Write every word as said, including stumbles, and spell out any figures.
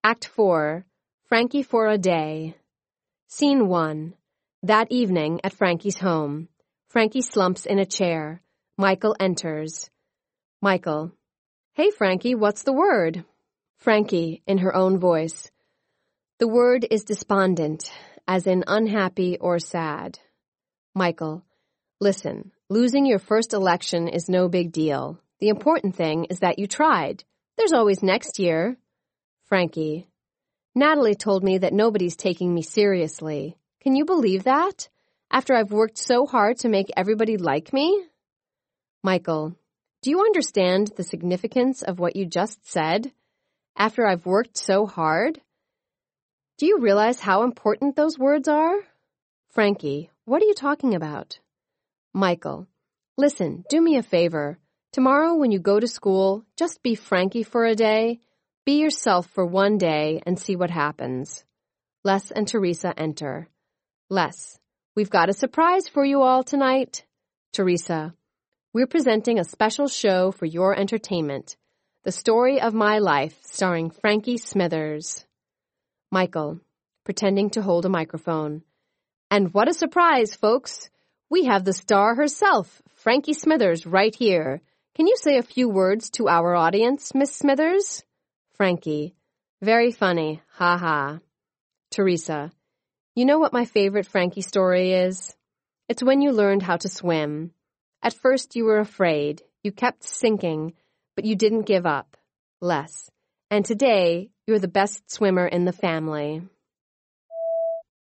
Act four, Frankie for a Day. Scene one. That evening at Frankie's home. Frankie slumps in a chair. Michael enters. Michael. Hey, Frankie, what's the word? Frankie, in her own voice. The word is despondent, as in unhappy or sad. Michael. Listen, losing your first election is no big deal. The important thing is that you tried. There's always next year. Frankie. Natalie told me that nobody's taking me seriously. Can you believe that? After I've worked so hard to make everybody like me? Michael. Do you understand the significance of what you just said? After I've worked so hard? Do you realize how important those words are? Frankie. What are you talking about? Michael. Listen, do me a favor. Tomorrow when you go to school, just be Frankie for a day. Be yourself for one day and see what happens. Les and Teresa enter. Les. We've got a surprise for you all tonight. Teresa. We're presenting a special show for your entertainment. The Story of My Life, starring Frankie Smithers. Michael, pretending to hold a microphone. And what a surprise, folks! We have the star herself, Frankie Smithers, right here. Can you say a few words to our audience, Miss Smithers? Frankie, very funny, ha ha. Teresa, you know what my favorite Frankie story is? It's when you learned how to swim. At first you were afraid, you kept sinking, but you didn't give up. Les, and today you're the best swimmer in the family.